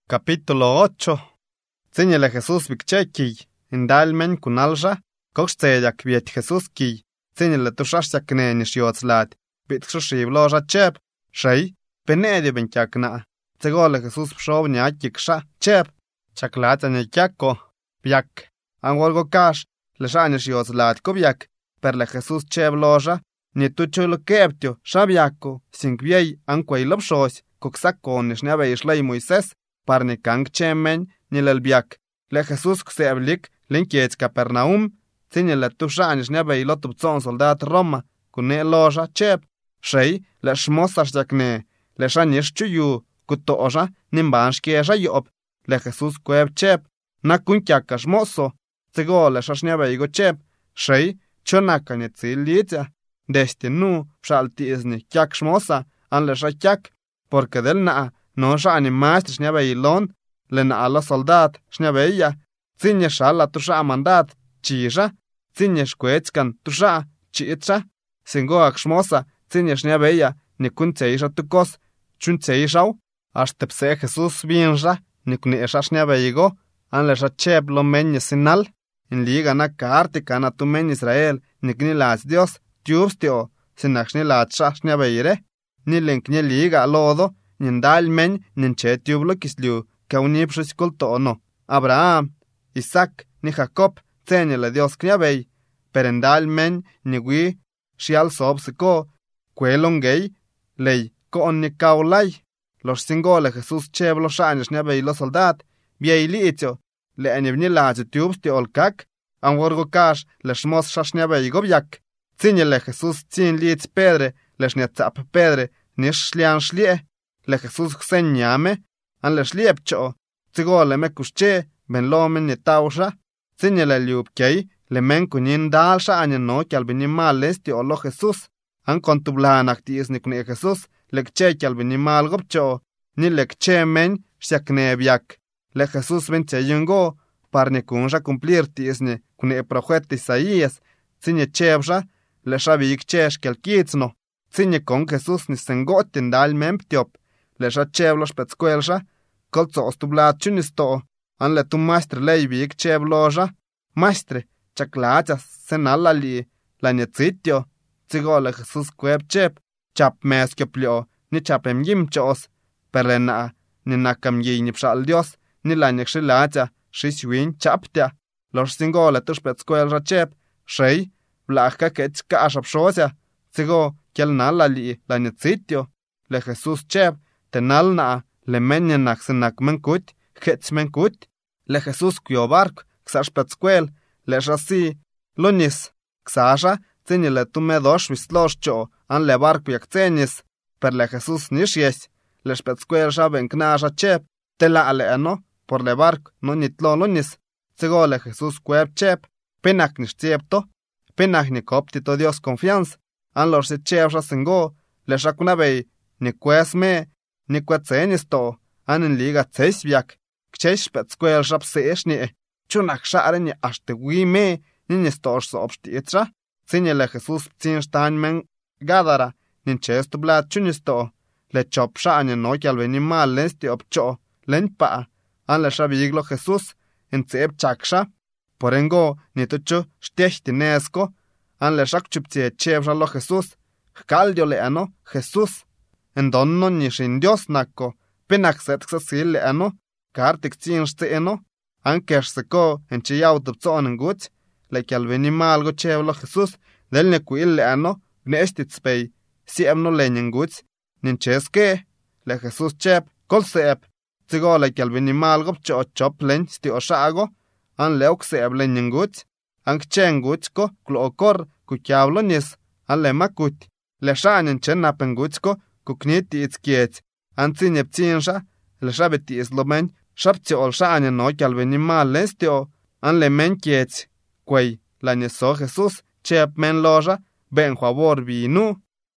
Capítulo 8. Tsiñele Jesús bikchekiy, indalmen kunalja, koxtseyak viet Jesús kiy, tsiñele tushashyak nenish yotzlat, bitxushib loja chep, shay, penedio benchakna, tsegole Jesús pshov nyakiksha, chep, chaklata nyakko, byak, angolgo kash, leshanish yotzlat kubyak, per le Jesús chep loja, ni tuchulo keptio, shabyako, sinkviey, ankway lopshos, koksakonish nyabeishlay Moisés, parni kang chemen ni lelbiak. Le Jesús kseblik linkiet Capernaum, tsiñele tushanish nyabe ilotupzon soldat Roma, kune loja chep, shay le shmosas yakne, le shanish chuyu, kutoja nimbanshkiesha yob. Le Jesús kweb chep, na kunkyaka shmoso, tsigo le shashniabe igo chep, shay chonaka ni tsilitza, desti nu pshaltizni kyak shmosa, an le shakyak, porque del naa, no shani maestr shniabe ilon, le naa la soldat shniabeya, tsiñe shala tusha mandat, chisha, tsiñe shkwetskan tusha, chitsha, singoak shmosa, tsiñe shniabeya, ni kuntseisha tukos, chuntseishau, ashtepse Jesús biensha, ni kunesha shniabeigo, an le shachep lo menye sinal, in liga na kaartika na tu men Israel, ni knilaz Dios, tiubstio, sinak shnilatsha shniabeire, ni linkne liga lodo, nindal men ninche tiublo kisliu, kaunipshis kultono, Abraham, Isaac, ni Jacob, tseñele Dios kniabey, perendal men niwi, shial sobsiko, kuelongey, ley, koon ni kaulay, los singole Jesús cheb los años kniabey los soldat, bieliitio, le anibnilazi tiubsti olkak, angorgo kash, le shmos shashniabey gobyak, tseñele Jesús tsin liits pedre, le shniatzap pedre, nish shlian shlie, le Jesús xeñame, an le shliepcho, tzigole me kushche, ben lomen ni tausha, tsiñele liupkei, le men kunin dalsha anya no kialbinimal esti olo Jesús, an kontublanak tiis ni kune Jesús, le kche kialbinimal gopcho, ni le kche men shakne byak, le Jesús vence yungo, par ni kunsha cumplir tiis ni kune profeta Isaías, tsiñe chebsha, le shabik chesh kelkitzno, tsiñe con Jesús ni sengotin dal memptiop, le shacheblo spetskuelsha, kolzo ostublat chunisto, an le tu maestre leibik chebloja, maestre, chaklacha senalali, la nietzitio, tzigole Jesús kweb chep, chap meskioplio, ni chapem yimchos, perlena, ni nakam yini pshal Dios, ni la niekshilacha, shishwin chaptia, los singole tu spetskuelsha chep, shay, blachka ketska ashapshosia, tzigo, kiel nalali, la nietzitio, le Jesús chep, tenalna, le menyenak senak menkut, hetz menkut, le Jesús kuyo bark, ksash petskuel, le shasi, lunis, ksasha, tsiñele tu medosh visloshcho, an le bark yak tsenis, per le Jesús nishies, le shpetskuel shaben knasha chep, tela aleano, por le bark no nitlo lunis, tsigo le Jesús kweb chep, penak nishtiepto, penak nikoptito Dios confianza, an los se chepsha sengo, le shakunabey, ni kwesme, ni kwetsenisto, an en liga tseisbiak, kchesh petskuel shapseeshni, chunak share ni ashte wime, ni nistosh so obstietra, tsiñele Jesús ptsin shtan men gadara, nin chestu blat chunisto, le chop shane no kialveni mal lensti opcho, len pa, an le shabiglo Jesús, en tseb chaksha, porengo ni tuchu shtechti nesko, an le shakchuptsie chebshalo Jesús, kaldio le ano, Jesús, en donno ni shin Dios nako, penak setxasil le ano, kartik tsin shtieno, an kershseko en chiyaw tupzon en guts, le kialveni malgo cheblo Jesús, del ne kuil le ano, gnestitspey, si emno lenyen guts, nin cheske, le Jesús chep, kol seep, tzigo le kialveni malgo pcho chop len sti oshago, an leok seep lenyen guts, an kchen guts ko, klo okor, kukiablo nis, an le makut, le shanen chen napen guts ko, kukniti itskiet, an tsinyep tsinsha, le shabeti islomen, shabti ol shanen no kialveni mal lestio, an le men kiet, kwey, la neso Jesús, chep men loja, ben favor vinu,